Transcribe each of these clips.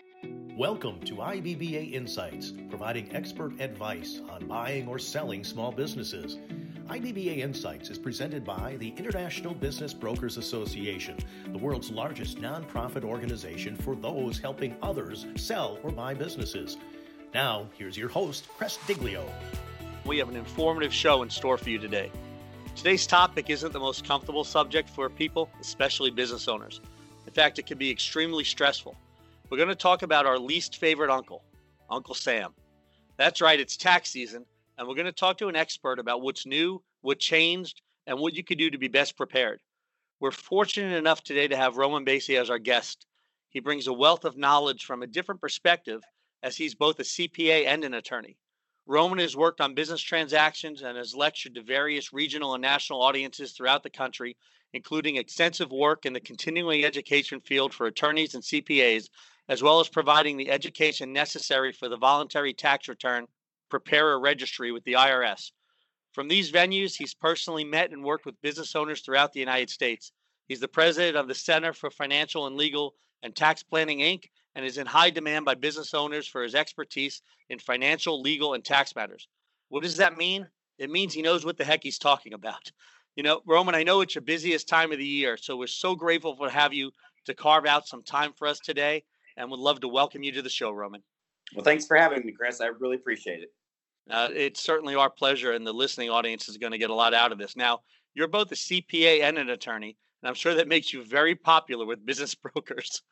Welcome to IBBA Insights, providing expert advice on buying or selling small businesses. IBBA Insights is presented by the International Business Brokers Association, the world's largest nonprofit organization for those helping others sell or buy businesses. Now, here's your host, Chris Diglio. We have an informative show in store for you today. Today's topic isn't the most comfortable subject for people, especially business owners. In fact, it can be extremely stressful. We're going to talk about our least favorite uncle, Uncle Sam. That's right, it's tax season, and we're going to talk to an expert about what's new, what changed, and what you could do to be best prepared. We're fortunate enough today to have Roman Basie as our guest. He brings a wealth of knowledge from a different perspective, as he's both a CPA and an attorney. Roman has worked on business transactions and has lectured to various regional and national audiences throughout the country, including extensive work in the continuing education field for attorneys and CPAs, as well as providing the education necessary for the voluntary tax return preparer registry with the IRS. From these venues, he's personally met and worked with business owners throughout the United States. He's the president of the Center for Financial and Legal and Tax Planning, Inc., and is in high demand by business owners for his expertise in financial, legal, and tax matters. What does that mean? It means he knows what the heck he's talking about. You know, Roman, I know it's your busiest time of the year, so we're so grateful to have you to carve out some time for us today, and would love to welcome you to the show, Roman. Well, thanks for having me, Chris. I really appreciate it. It's certainly our pleasure, and the listening audience is going to get a lot out of this. Now, you're both a CPA and an attorney, and I'm sure that makes you very popular with business brokers.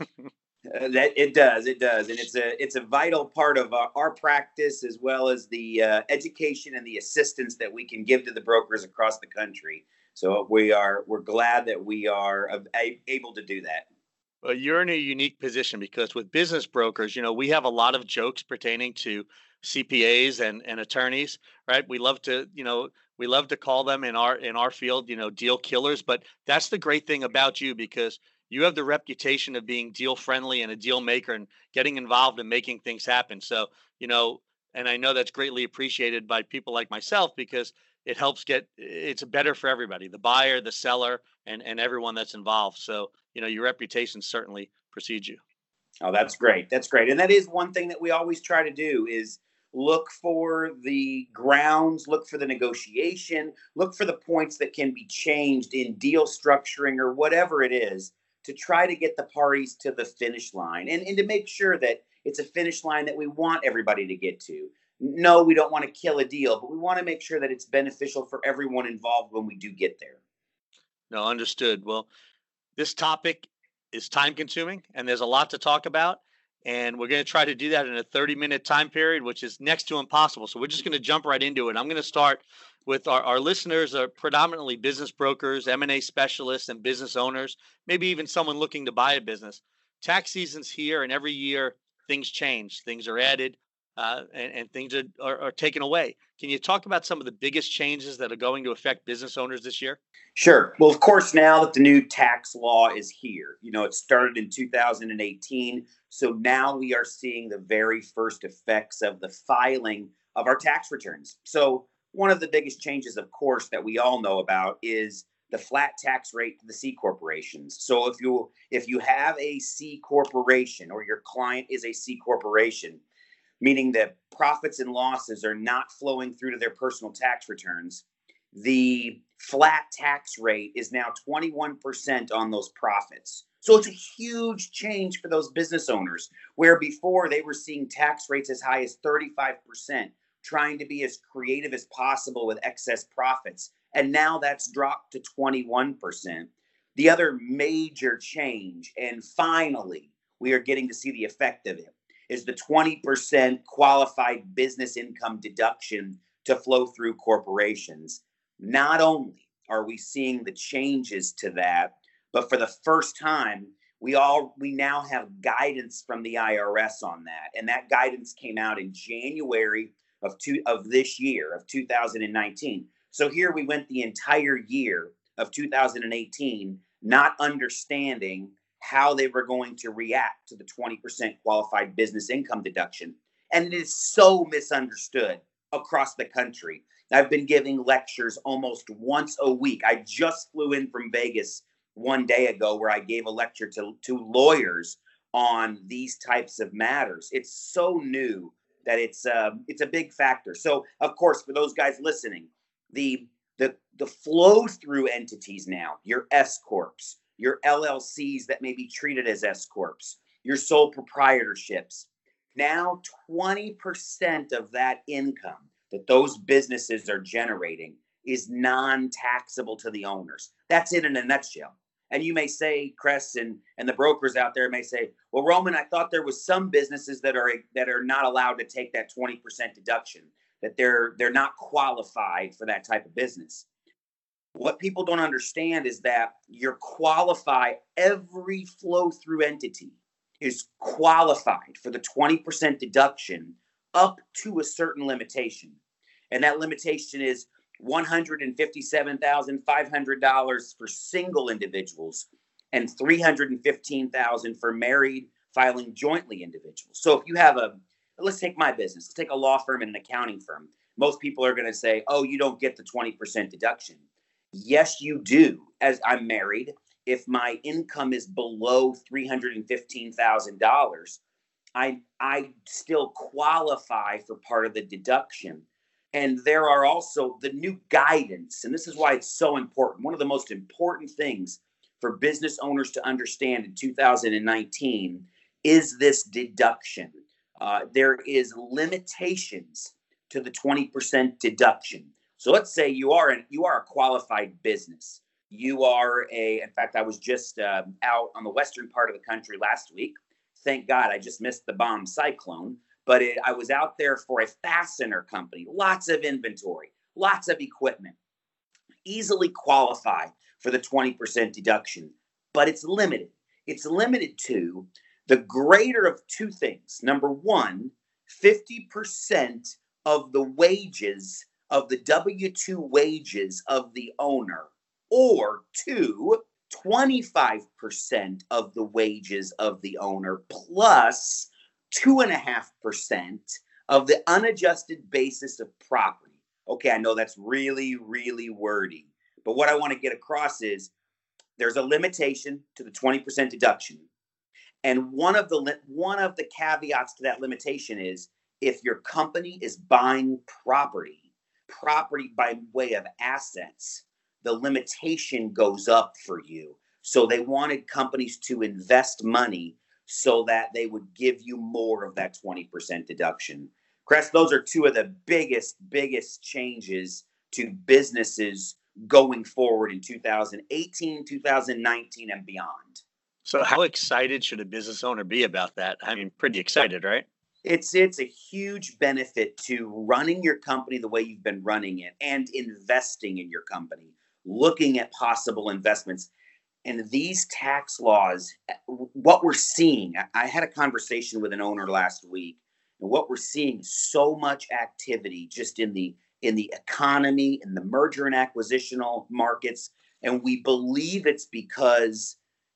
That it does, and it's a vital part of our practice, as well as the education and the assistance that we can give to the brokers across the country. So we're glad that we are able to do that. Well, you're in a unique position because with business brokers, you know, we have a lot of jokes pertaining to CPAs and attorneys, right? We love to call them in our field, deal killers. But that's the great thing about you, because you have the reputation of being deal friendly and a deal maker and getting involved and making things happen. So, and I know that's greatly appreciated by people like myself, because it's better for everybody, the buyer, the seller, and everyone that's involved. So, your reputation certainly precedes you. Oh, that's great. That's great. And that is one thing that we always try to do is look for the grounds, look for the negotiation, look for the points that can be changed in deal structuring or whatever it is, to try to get the parties to the finish line and to make sure that it's a finish line that we want everybody to get to. No, we don't want to kill a deal, but we want to make sure that it's beneficial for everyone involved when we do get there. No, understood. Well, this topic is time consuming and there's a lot to talk about. And we're going to try to do that in a 30-minute time period, which is next to impossible. So we're just going to jump right into it. I'm going to start with our listeners are predominantly business brokers, M&A specialists, and business owners, maybe even someone looking to buy a business. Tax season's here, and every year things change. Things are added and things are taken away. Can you talk about some of the biggest changes that are going to affect business owners this year? Sure. Well, of course, now that the new tax law is here, it started in 2018. So now we are seeing the very first effects of the filing of our tax returns. So one of the biggest changes, of course, that we all know about is the flat tax rate to the C corporations. So if you have a C corporation, or your client is a C corporation, meaning that profits and losses are not flowing through to their personal tax returns, the flat tax rate is now 21% on those profits. So it's a huge change for those business owners, where before they were seeing tax rates as high as 35%, trying to be as creative as possible with excess profits. And now that's dropped to 21%. The other major change, and finally we are getting to see the effect of it, is the 20% qualified business income deduction to flow through corporations. Not only are we seeing the changes to that, but for the first time, we now have guidance from the IRS on that. And that guidance came out in January of this year, of 2019. So here we went the entire year of 2018 not understanding how they were going to react to the 20% qualified business income deduction. And it is so misunderstood across the country. I've been giving lectures almost once a week. I just flew in from Vegas one day ago, where I gave a lecture to lawyers on these types of matters. It's so new that it's a big factor. So, of course, for those guys listening, the flow through entities now, your S corps, your LLCs that may be treated as S corps, your sole proprietorships. Now, 20% of that income that those businesses are generating is non-taxable to the owners. That's it in a nutshell. And you may say, Cress, and the brokers out there may say, well, Roman, I thought there was some businesses that are not allowed to take that 20% deduction, that they're not qualified for that type of business. What people don't understand is that you're qualified. Every flow through entity is qualified for the 20% deduction up to a certain limitation. And that limitation is $157,500 for single individuals and $315,000 for married filing jointly individuals. So if you have let's take my business, let's take a law firm and an accounting firm. Most people are going to say, oh, you don't get the 20% deduction. Yes, you do. As I'm married, if my income is below $315,000, I still qualify for part of the deduction. And there are also the new guidance, and this is why it's so important. One of the most important things for business owners to understand in 2019 is this deduction. There is limitations to the 20% deduction. So let's say you are a qualified business. You are in fact, I was just out on the western part of the country last week. Thank God I just missed the bomb cyclone. But I was out there for a fastener company, lots of inventory, lots of equipment, easily qualify for the 20% deduction, but it's limited. It's limited to the greater of two things. Number one, 50% of the wages of the W-2 wages of the owner, or two, 25% of the wages of the owner plus 2.5% of the unadjusted basis of property. Okay, I know that's really, really wordy, but what I want to get across is there's a limitation to the 20% deduction. And one of the caveats to that limitation is if your company is buying property by way of assets, the limitation goes up for you. So they wanted companies to invest money so that they would give you more of that 20% deduction. Cress, those are two of the biggest changes to businesses going forward in 2018, 2019, and beyond. So how excited should a business owner be about that? I mean, pretty excited, right? It's a huge benefit to running your company the way you've been running it and investing in your company, looking at possible investments. And these tax laws, what we're seeing, I had a conversation with an owner last week, and what we're seeing is so much activity just in the economy, in the merger and acquisitional markets. And we believe it's because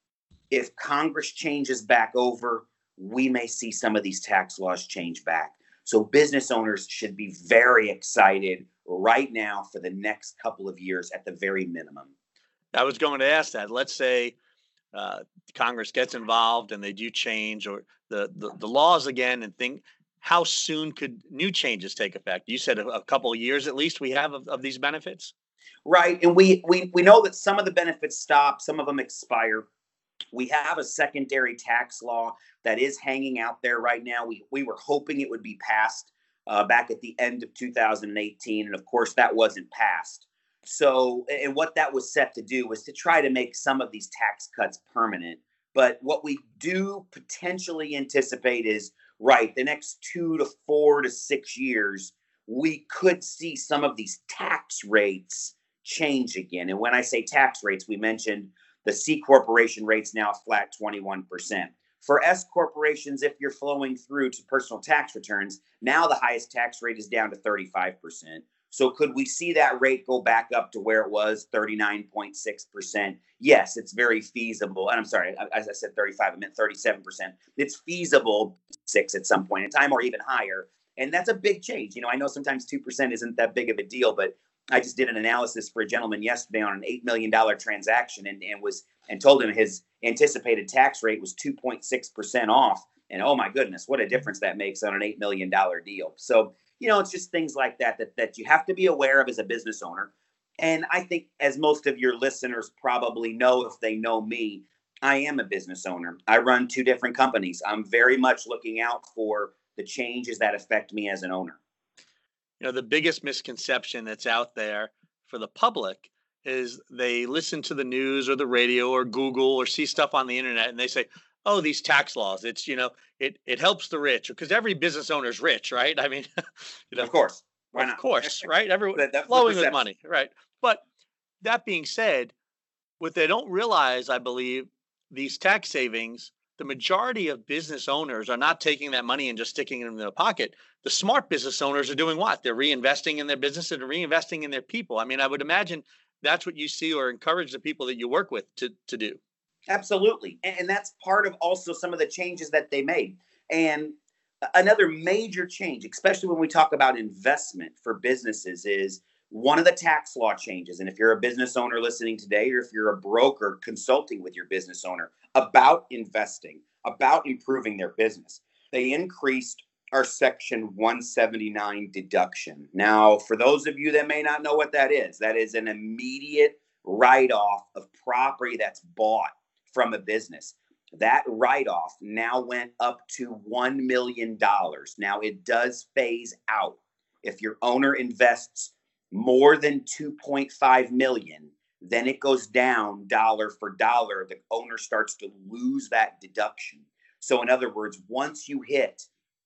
if Congress changes back over, we may see some of these tax laws change back. So business owners should be very excited right now for the next couple of years at the very minimum. I was going to ask that. Let's say Congress gets involved and they do change or the laws again and think, how soon could new changes take effect? You said a couple of years at least we have of these benefits? Right. And we know that some of the benefits stop, some of them expire. We have a secondary tax law that is hanging out there right now. We were hoping it would be passed back at the end of 2018. And of course, that wasn't passed. So, and what that was set to do was to try to make some of these tax cuts permanent. But what we do potentially anticipate is, right, the next 2 to 4 to 6 years, we could see some of these tax rates change again. And when I say tax rates, we mentioned the C corporation rates now flat 21%. For S corporations, if you're flowing through to personal tax returns, now the highest tax rate is down to 35%. So could we see that rate go back up to where it was, 39.6%? Yes, it's very feasible. And I'm sorry, as I said 35, I meant 37%. It's feasible 6 at some point in time or even higher. And that's a big change. You know, I know sometimes 2% isn't that big of a deal, but I just did an analysis for a gentleman yesterday on an $8 million transaction and told him his anticipated tax rate was 2.6% off. And oh my goodness, what a difference that makes on an $8 million deal. So, it's just things like that you have to be aware of as a business owner. And I think, as most of your listeners probably know, if they know me, I am a business owner. I run 2 different companies. I'm very much looking out for the changes that affect me as an owner. The biggest misconception that's out there for the public is they listen to the news or the radio or Google or see stuff on the internet and they say, oh, these tax laws, it's, it helps the rich, because every business owner is rich, right? I mean, of course. Why not? Of course, right? Everyone That's flowing with money, right? But that being said, what they don't realize, I believe, these tax savings, the majority of business owners are not taking that money and just sticking it in their pocket. The smart business owners are doing what? They're reinvesting in their business and reinvesting in their people. I mean, I would imagine that's what you see or encourage the people that you work with to do. Absolutely. And that's part of also some of the changes that they made. And another major change, especially when we talk about investment for businesses, is one of the tax law changes. And if you're a business owner listening today, or if you're a broker consulting with your business owner about investing, about improving their business, they increased our Section 179 deduction. Now, for those of you that may not know what that is an immediate write-off of property that's bought from a business. That write-off now went up to $1 million. Now, it does phase out. If your owner invests more than $2.5 million, then it goes down dollar for dollar. The owner starts to lose that deduction. So in other words, once you hit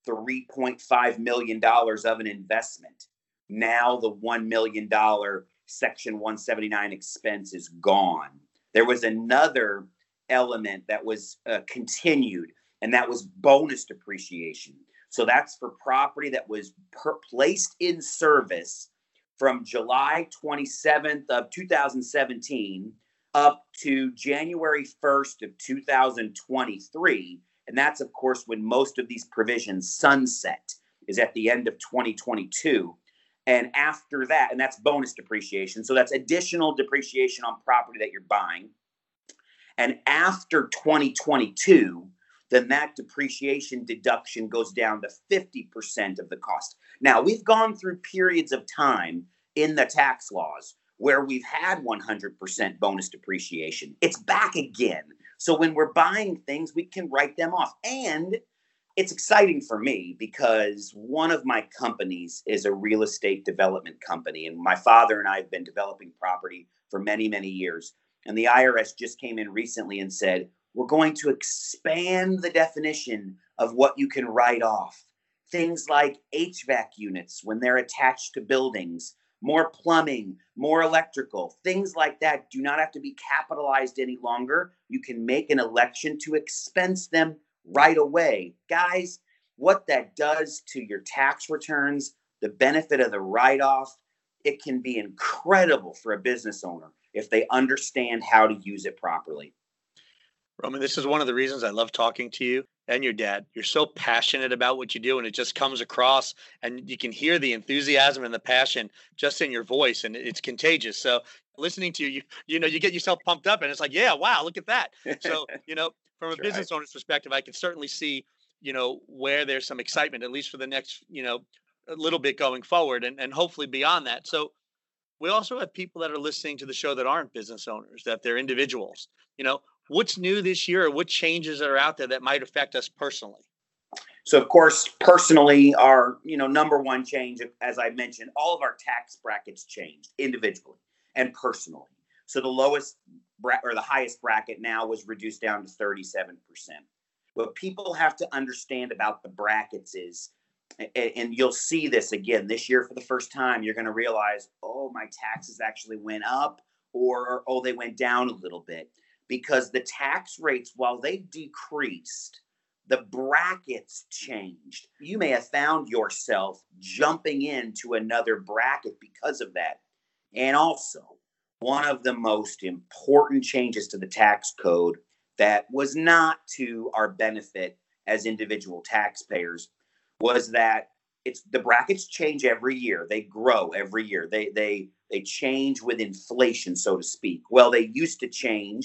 $3.5 million of an investment, now the $1 million Section 179 expense is gone. There was another element that was continued, and that was bonus depreciation. So that's for property that was placed in service from July 27th of 2017 up to January 1st of 2023. And that's, of course, when most of these provisions sunset, is at the end of 2022. And after that, and that's bonus depreciation. So that's additional depreciation on property that you're buying. And after 2022, then that depreciation deduction goes down to 50% of the cost. Now, we've gone through periods of time in the tax laws where we've had 100% bonus depreciation. It's back again. So when we're buying things, we can write them off. And it's exciting for me because one of my companies is a real estate development company. And my father and I have been developing property for many, many years. And the IRS just came in recently and said, we're going to expand the definition of what you can write off. Things like HVAC units when they're attached to buildings, more plumbing, more electrical, things like that do not have to be capitalized any longer. You can make an election to expense them right away. Guys, what that does to your tax returns, the benefit of the write-off, it can be incredible for a business owner if they understand how to use it properly. Roman, this is one of the reasons I love talking to you and your dad. You're so passionate about what you do, and it just comes across, and you can hear the enthusiasm and the passion just in your voice, and it's contagious. So listening to you, you get yourself pumped up, and it's like, yeah, wow, look at that. So, from a business owner's perspective, I can certainly see, where there's some excitement, at least for the next, a little bit going forward, and hopefully beyond that. So we also have people that are listening to the show that aren't business owners, that they're individuals. What's new this year, or what changes are out there that might affect us personally? So, of course, personally, our number one change, as I mentioned, all of our tax brackets changed individually and personally. So the lowest or the highest bracket now was reduced down to 37%. What people have to understand about the brackets is, and you'll see this again this year for the first time, you're going to realize, oh, my taxes actually went up, or oh, they went down a little bit. Because the tax rates, while they decreased, the brackets changed. You may have found yourself jumping into another bracket because of that. And also, one of the most important changes to the tax code that was not to our benefit as individual taxpayers was that the brackets change every year. They grow every year. They change with inflation, so to speak. Well, they used to change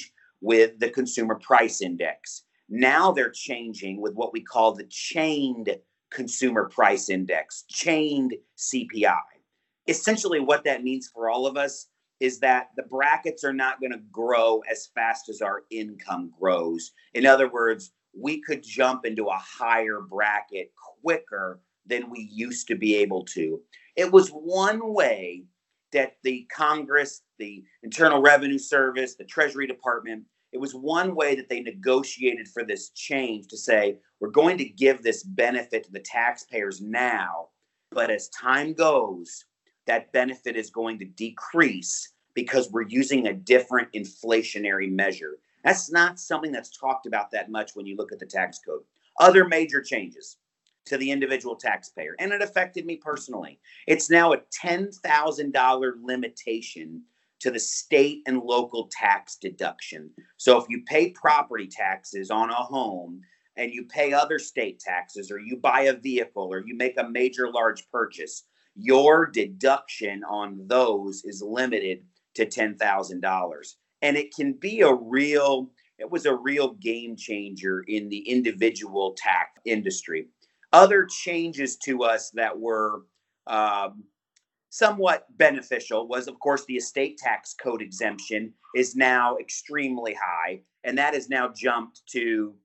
with the consumer price index. Now they're changing with what we call the chained consumer price index, chained CPI. Essentially, what that means for all of us is that the brackets are not going to grow as fast as our income grows. In other words, we could jump into a higher bracket quicker than we used to be able to. It was one way that the Congress, the Internal Revenue Service, the Treasury Department, it was one way that they negotiated for this change to say, we're going to give this benefit to the taxpayers now, but as time goes, that benefit is going to decrease because we're using a different inflationary measure. That's not something that's talked about that much when you look at the tax code. Other major changes to the individual taxpayer, and it affected me personally. It's now a $10,000 limitation to the state and local tax deduction. So if you pay property taxes on a home and you pay other state taxes, or you buy a vehicle, or you make a major large purchase, your deduction on those is limited to $10,000. And it can be it was a real game changer in the individual tax industry. Other changes to us that were somewhat beneficial was, of course, the estate tax code exemption is now extremely high, and that has now jumped to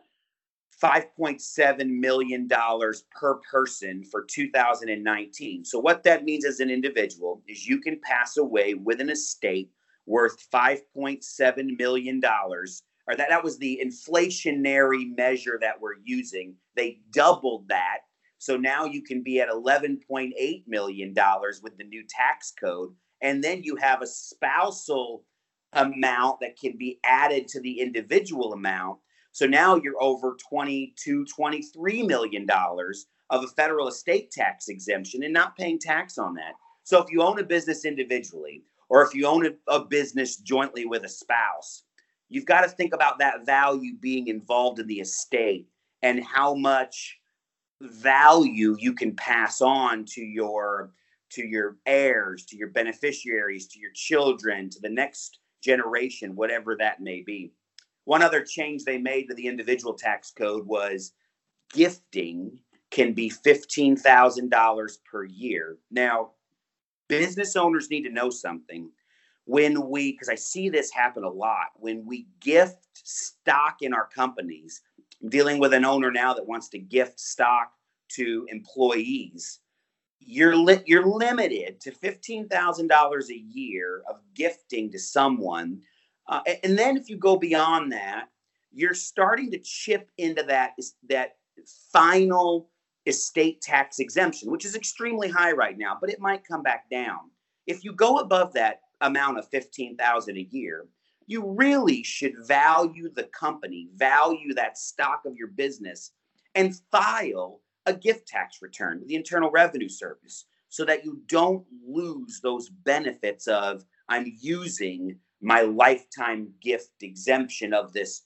$5.7 million per person for 2019. So what that means as an individual is you can pass away with an estate worth $5.7 million, or that was the inflationary measure that we're using. They doubled that. So now you can be at $11.8 million with the new tax code. And then you have a spousal amount that can be added to the individual amount. So now you're over $23 million of a federal estate tax exemption and not paying tax on that. So if you own a business individually, or if you own a business jointly with a spouse, you've got to think about that value being involved in the estate and how much value you can pass on to your heirs, to your beneficiaries, to your children, to the next generation, whatever that may be. One other change they made to the individual tax code was gifting can be $15,000 per year. Now, business owners need to know something. Because I see this happen a lot, when we gift stock in our companies, I'm dealing with an owner now that wants to gift stock to employees, you're limited to $15,000 a year of gifting to someone. And then if you go beyond that, you're starting to chip into that final estate tax exemption, which is extremely high right now, but it might come back down. If you go above that amount of $15,000 a year, you really should value the company, value that stock of your business, and file a gift tax return with the Internal Revenue Service so that you don't lose those benefits of, I'm using my lifetime gift exemption of this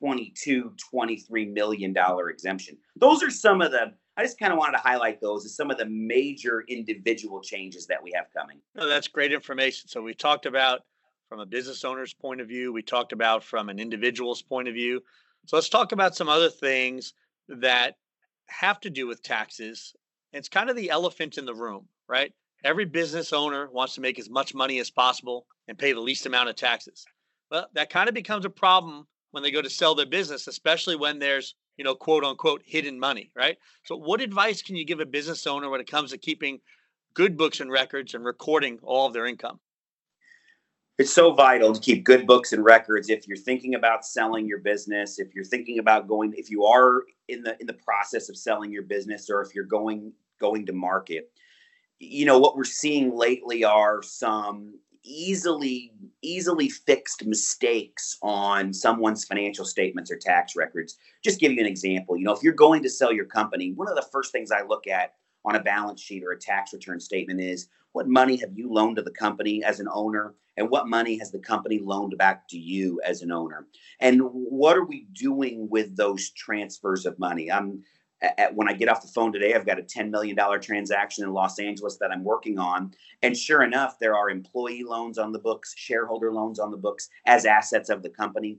$23 million exemption. Those are some of I just kind of wanted to highlight those as some of the major individual changes that we have coming. No, that's great information. So we talked about from a business owner's point of view. We talked about from an individual's point of view. So let's talk about some other things that have to do with taxes. It's kind of the elephant in the room, right? Every business owner wants to make as much money as possible and pay the least amount of taxes. Well, that kind of becomes a problem when they go to sell their business, especially when there's, quote unquote, hidden money, right? So what advice can you give a business owner when it comes to keeping good books and records and recording all of their income? It's so vital to keep good books and records if you're thinking about selling your business, if you're thinking about if you are in the process of selling your business, or if you're going to market. What we're seeing lately are some easily fixed mistakes on someone's financial statements or tax records. Just give you an example. If you're going to sell your company, one of the first things I look at on a balance sheet or a tax return statement is, what money have you loaned to the company as an owner, and what money has the company loaned back to you as an owner? And what are we doing with those transfers of money? When I get off the phone today, I've got a $10 million transaction in Los Angeles that I'm working on. And sure enough, there are employee loans on the books, shareholder loans on the books as assets of the company.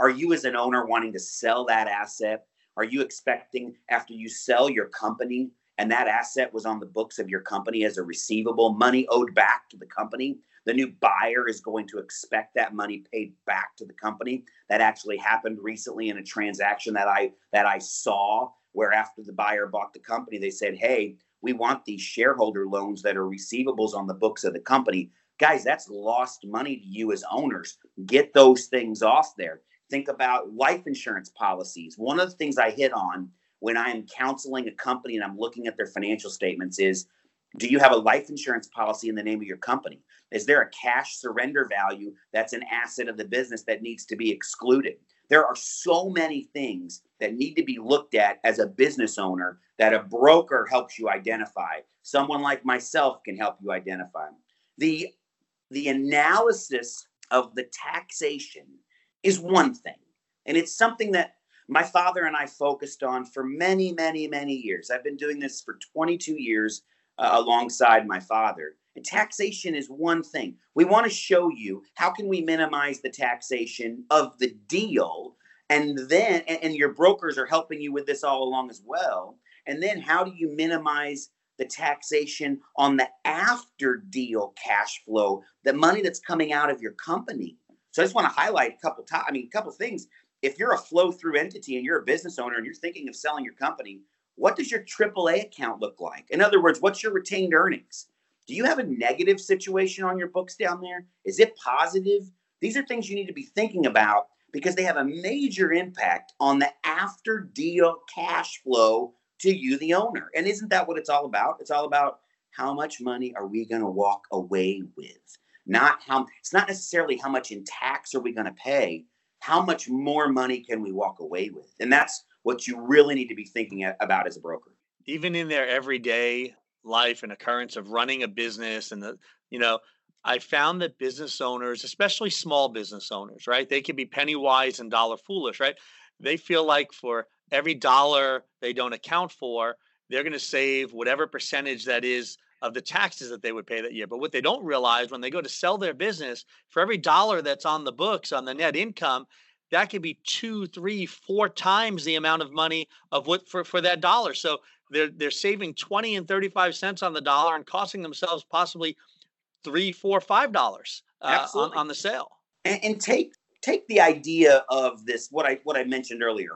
Are you as an owner wanting to sell that asset? Are you expecting after you sell your company and that asset was on the books of your company as a receivable, money owed back to the company, the new buyer is going to expect that money paid back to the company? That actually happened recently in a transaction that I saw, where after the buyer bought the company, they said, hey, we want these shareholder loans that are receivables on the books of the company. Guys, that's lost money to you as owners. Get those things off there. Think about life insurance policies. One of the things I hit on when I am counseling a company and I'm looking at their financial statements is, do you have a life insurance policy in the name of your company? Is there a cash surrender value that's an asset of the business that needs to be excluded? There are so many things that need to be looked at as a business owner that a broker helps you identify. Someone like myself can help you identify. The analysis of the taxation is one thing. And it's something that my father and I focused on for many, many, many years. I've been doing this for 22 years alongside my father. And taxation is one thing. We want to show you how can we minimize the taxation of the deal. And then, and your brokers are helping you with this all along as well. And then how do you minimize the taxation on the after deal cash flow, the money that's coming out of your company? So I just want to highlight a couple things. If you're a flow through entity and you're a business owner and you're thinking of selling your company, what does your AAA account look like? In other words, what's your retained earnings? Do you have a negative situation on your books down there? Is it positive? These are things you need to be thinking about because they have a major impact on the after deal cash flow to you, the owner. And isn't that what it's all about? It's all about how much money are we going to walk away with? It's not necessarily how much in tax are we going to pay. How much more money can we walk away with? And that's what you really need to be thinking about as a broker. Even in their everyday life and occurrence of running a business I found that business owners, especially small business owners, right? They can be penny wise and dollar foolish, right? They feel like for every dollar they don't account for, they're going to save whatever percentage that is of the taxes that they would pay that year. But what they don't realize when they go to sell their business, for every dollar that's on the books on the net income, that could be 2, 3, 4 times the amount of money of what for that dollar. So they're saving 20 and 35 cents on the dollar and costing themselves possibly $3, $4, $5 on the sale. And take the idea of this, what I mentioned earlier,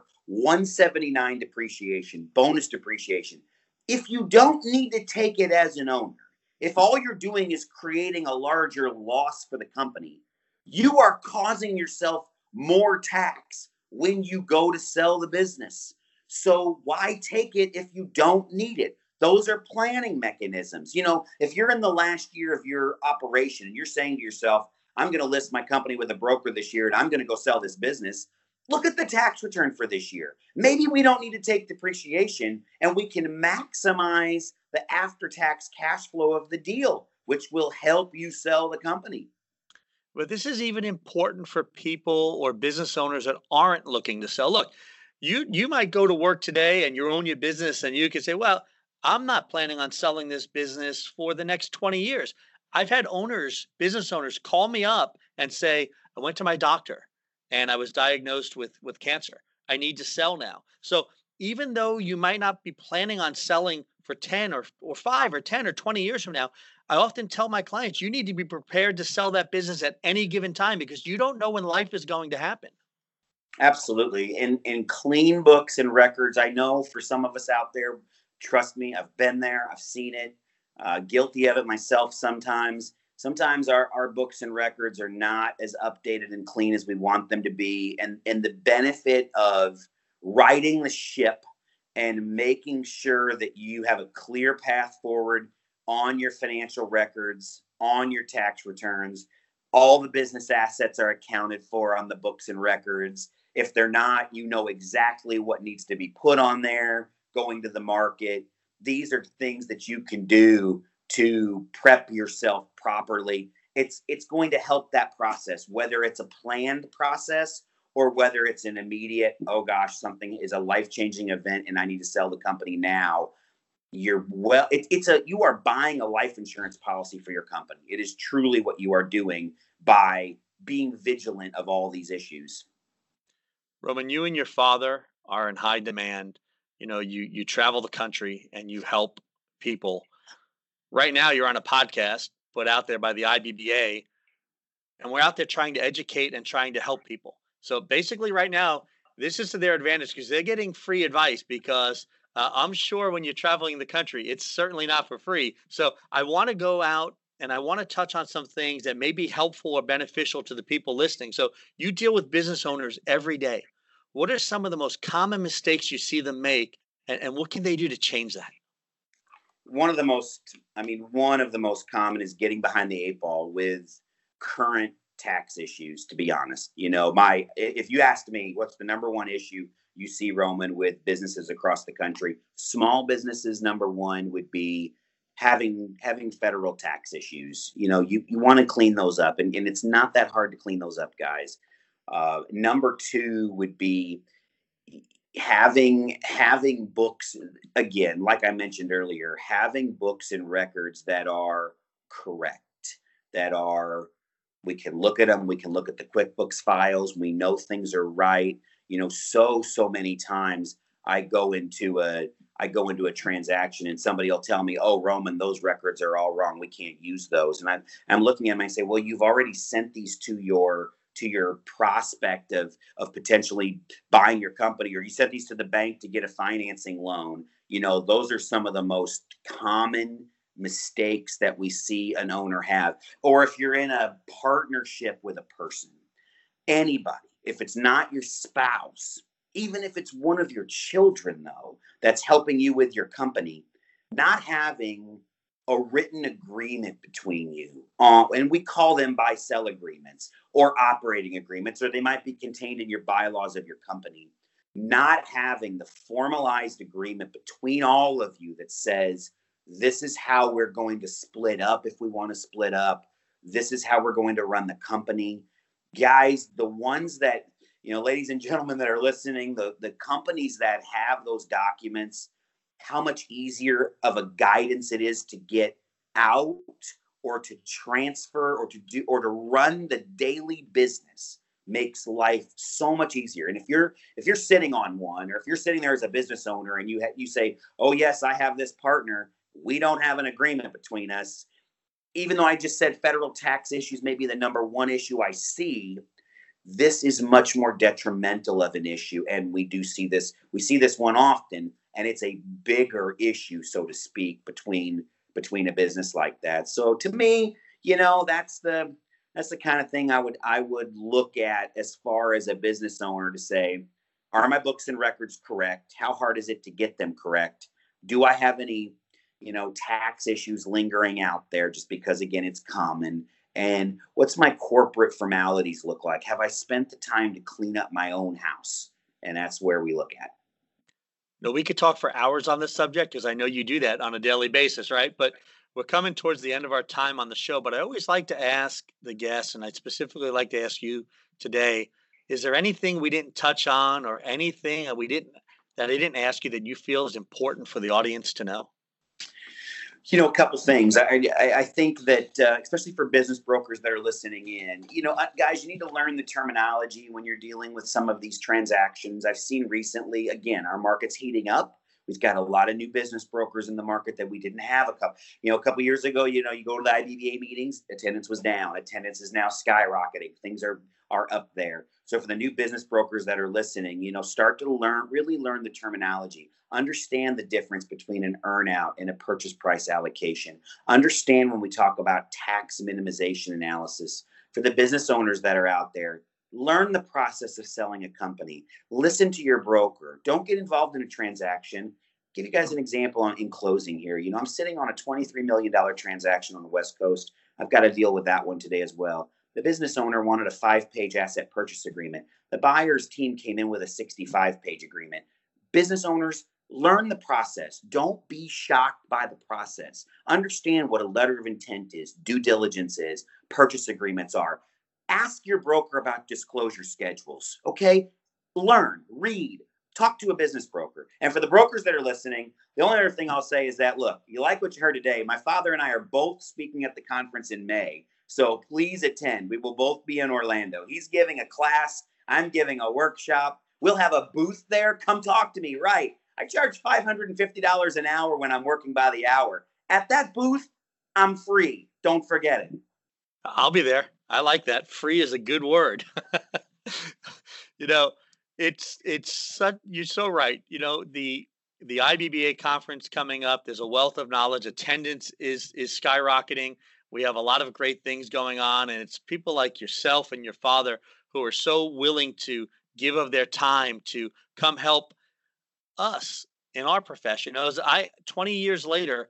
179 depreciation, bonus depreciation. If you don't need to take it as an owner, if all you're doing is creating a larger loss for the company, you are causing yourself more tax when you go to sell the business. So why take it if you don't need it? Those are planning mechanisms. If you're in the last year of your operation and you're saying to yourself, I'm going to list my company with a broker this year and I'm going to go sell this business, look at the tax return for this year. Maybe we don't need to take depreciation and we can maximize the after-tax cash flow of the deal, which will help you sell the company. But this is even important for people or business owners that aren't looking to sell. Look, you might go to work today and you own your business and you can say, well, I'm not planning on selling this business for the next 20 years. I've had business owners call me up and say, I went to my doctor and I was diagnosed with cancer. I need to sell now. So even though you might not be planning on selling for 10 or 5 or 10 or 20 years from now, I often tell my clients, you need to be prepared to sell that business at any given time because you don't know when life is going to happen. Absolutely. In clean books and records, I know for some of us out there, trust me, I've been there, I've seen it, guilty of it myself sometimes. Sometimes our books and records are not as updated and clean as we want them to be. And the benefit of righting the ship and making sure that you have a clear path forward on your financial records, on your tax returns, all the business assets are accounted for on the books and records. If they're not, you know exactly what needs to be put on there, going to the market. These are things that you can do to prep yourself properly. It's going to help that process, whether it's a planned process or whether it's an immediate, oh gosh, something is a life-changing event and I need to sell the company now. You are buying a life insurance policy for your company. It is truly what you are doing by being vigilant of all these issues. Roman, you and your father are in high demand. You travel the country and you help people. Right now, you're on a podcast put out there by the IBBA, and we're out there trying to educate and trying to help people. So basically, right now, this is to their advantage because they're getting free advice. Because I'm sure when you're traveling the country, it's certainly not for free. So I want to go out and I want to touch on some things that may be helpful or beneficial to the people listening. So you deal with business owners every day. What are some of the most common mistakes you see them make, and what can they do to change that? One of the most common is getting behind the eight ball with current tax issues, to be honest. If you asked me what's the number one issue you see, Roman, with businesses across the country, small businesses, number one would be having federal tax issues. You want to clean those up, and it's not that hard to clean those up, guys. Number two would be having books, again, like I mentioned earlier, having books and records that are correct, we can look at them, we can look at the QuickBooks files, we know things are right. So many times I go into a transaction and somebody will tell me, "Oh, Roman, those records are all wrong. We can't use those." And I'm looking at them and I say, "Well, you've already sent these to your prospect of potentially buying your company, or you sent these to the bank to get a financing loan." Those are some of the most common mistakes that we see an owner have. Or if you're in a partnership with a person, anybody, if it's not your spouse, even if it's one of your children, though, that's helping you with your company, not having a written agreement between you, and we call them buy-sell agreements or operating agreements, or they might be contained in your bylaws of your company. Not having the formalized agreement between all of you that says, this is how we're going to split up if we want to split up. This is how we're going to run the company. Guys, the ones that, ladies and gentlemen that are listening, the companies that have those documents, how much easier of a guidance it is to get out or to transfer or to run the daily business makes life so much easier. And if you're sitting on one, or if you're sitting there as a business owner and you say, "Oh yes, I have this partner, we don't have an agreement between us," even though I just said federal tax issues may be the number one issue I see, this is much more detrimental of an issue. And we see this one often, and it's a bigger issue, so to speak, between a business like that. So to me, that's the kind of thing I would look at as far as a business owner to say, are my books and records correct? How hard is it to get them correct? Do I have any, tax issues lingering out there just because, again, it's common? And what's my corporate formalities look like? Have I spent the time to clean up my own house? And that's where we look at. No, we could talk for hours on this subject because I know you do that on a daily basis, right? But we're coming towards the end of our time on the show. But I always like to ask the guests, and I'd specifically like to ask you today, is there anything we didn't touch on or anything that I didn't ask you that you feel is important for the audience to know? A couple things. I think that, especially for business brokers that are listening in, guys, you need to learn the terminology when you're dealing with some of these transactions. I've seen recently, again, our market's heating up. We've got a lot of new business brokers in the market that we didn't have a couple years ago. You go to the IBBA meetings, attendance was down. Attendance is now skyrocketing. Things are up there. So for the new business brokers that are listening, start to really learn the terminology. Understand the difference between an earnout and a purchase price allocation. Understand when we talk about tax minimization analysis. For the business owners that are out there, learn the process of selling a company. Listen to your broker. Don't get involved in a transaction. Give you guys an example in closing here. I'm sitting on a $23 million transaction on the West Coast. I've got to deal with that one today as well. The business owner wanted a 5-page asset purchase agreement. The buyer's team came in with a 65-page agreement. Business owners, learn the process. Don't be shocked by the process. Understand what a letter of intent is, due diligence is, purchase agreements are. Ask your broker about disclosure schedules, okay? Learn, read, talk to a business broker. And for the brokers that are listening, the only other thing I'll say is that, look, you like what you heard today. My father and I are both speaking at the conference in May. So please attend. We will both be in Orlando. He's giving a class. I'm giving a workshop. We'll have a booth there. Come talk to me. Right. I charge $550 an hour when I'm working by the hour. At that booth, I'm free. Don't forget it. I'll be there. I like that. Free is a good word. you know, it's such, you're so right. The IBBA conference coming up, there's a wealth of knowledge. Attendance is skyrocketing. We have a lot of great things going on, and it's people like yourself and your father who are so willing to give of their time to come help us in our profession. As 20 years later,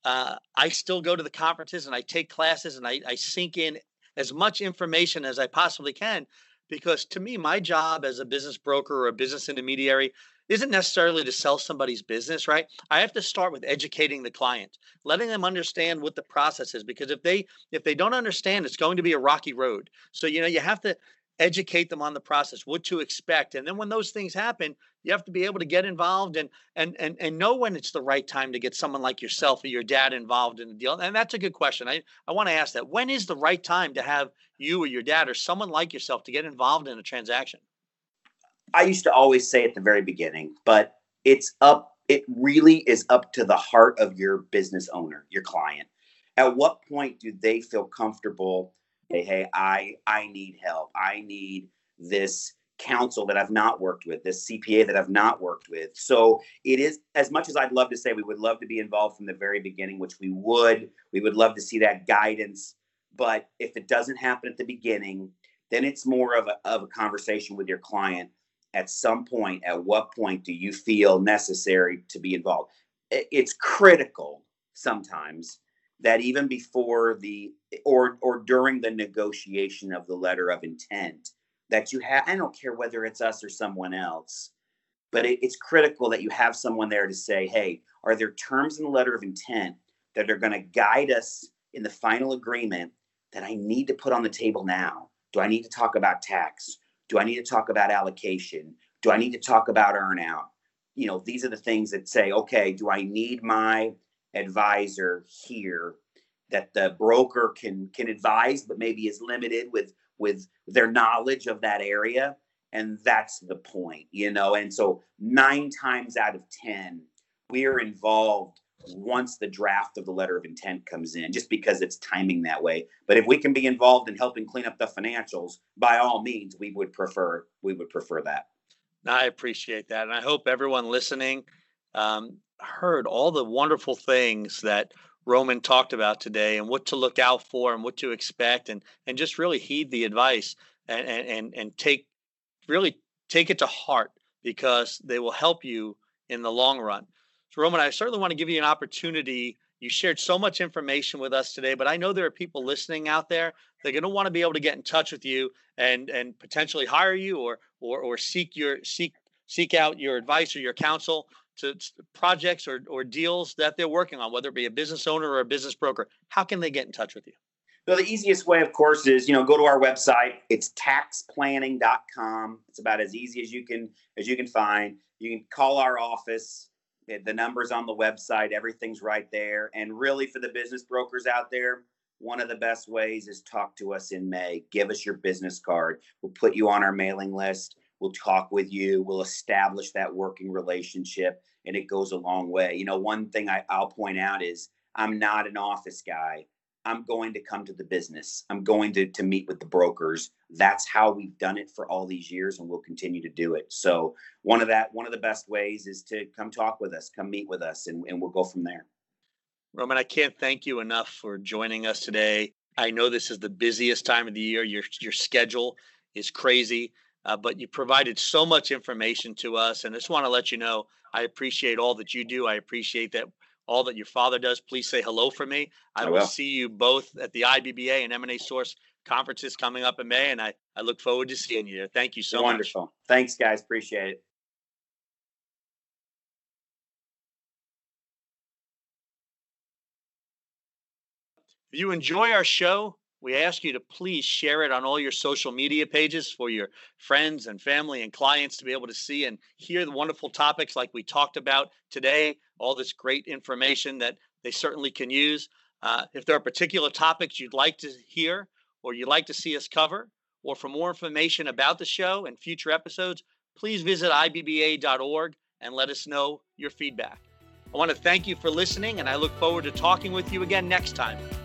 I still go to the conferences and I take classes and I sink in as much information as I possibly can, because to me, my job as a business broker or a business intermediary isn't necessarily to sell somebody's business, right? I have to start with educating the client, letting them understand what the process is, because if they don't understand, it's going to be a rocky road. So, you have to educate them on the process, what to expect. And then when those things happen, you have to be able to get involved and know when it's the right time to get someone like yourself or your dad involved in the deal. And that's a good question. I want to ask that. When is the right time to have you or your dad or someone like yourself to get involved in a transaction? I used to always say at the very beginning, but it really is up to the heart of your business owner, your client. At what point do they feel comfortable? Hey, I need help. I need this counsel that I've not worked with, this CPA that I've not worked with. So it is, as much as I'd love to say we would love to be involved from the very beginning, which we would love to see that guidance. But if it doesn't happen at the beginning, then it's more of a conversation with your client. At some point, at what point do you feel necessary to be involved? It's critical sometimes that even before or during the negotiation of the letter of intent, that you have, I don't care whether it's us or someone else, but it's critical that you have someone there to say, hey, are there terms in the letter of intent that are going to guide us in the final agreement that I need to put on the table now? Do I need to talk about tax? Do I need to talk about allocation? Do I need to talk about earnout? These are the things that say, okay, do I need my advisor here that the broker can advise, but maybe is limited with their knowledge of that area? And that's the point, And so 9 times out of 10, we are involved once the draft of the letter of intent comes in, just because it's timing that way. But if we can be involved in helping clean up the financials, by all means, we would prefer that. I appreciate that. And I hope everyone listening heard all the wonderful things that Roman talked about today, and what to look out for and what to expect, and just really heed the advice and take it to heart, because they will help you in the long run. So Roman, I certainly want to give you an opportunity. You shared so much information with us today, but I know there are people listening out there. They're going to want to be able to get in touch with you and potentially hire you or seek out your advice or your counsel to projects or deals that they're working on, whether it be a business owner or a business broker. How can they get in touch with you? So the easiest way, of course, is, go to our website. It's taxplanning.com. It's about as easy as you can find. You can call our office. The number's on the website. Everything's right there. And really, for the business brokers out there, one of the best ways is talk to us in May. Give us your business card. We'll put you on our mailing list. We'll talk with you. We'll establish that working relationship, and it goes a long way. One thing I'll point out is I'm not an office guy. I'm going to come to the business. I'm going to meet with the brokers. That's how we've done it for all these years, and we'll continue to do it. So one of the best ways is to come talk with us, come meet with us, and we'll go from there. Roman, I can't thank you enough for joining us today. I know this is the busiest time of the year. Your schedule is crazy, but you provided so much information to us, and I just want to let you know I appreciate all that you do. I appreciate that all that your father does. Please say hello for me. I will see you both at the IBBA and M&A Source conferences coming up in May, and I look forward to seeing you there. Thank you so much. Wonderful. Thanks, guys. Appreciate it. If you enjoy our show, we ask you to please share it on all your social media pages for your friends and family and clients to be able to see and hear the wonderful topics like we talked about today, all this great information that they certainly can use. If there are particular topics you'd like to hear or you'd like to see us cover, or for more information about the show and future episodes, please visit IBBA.org and let us know your feedback. I want to thank you for listening, and I look forward to talking with you again next time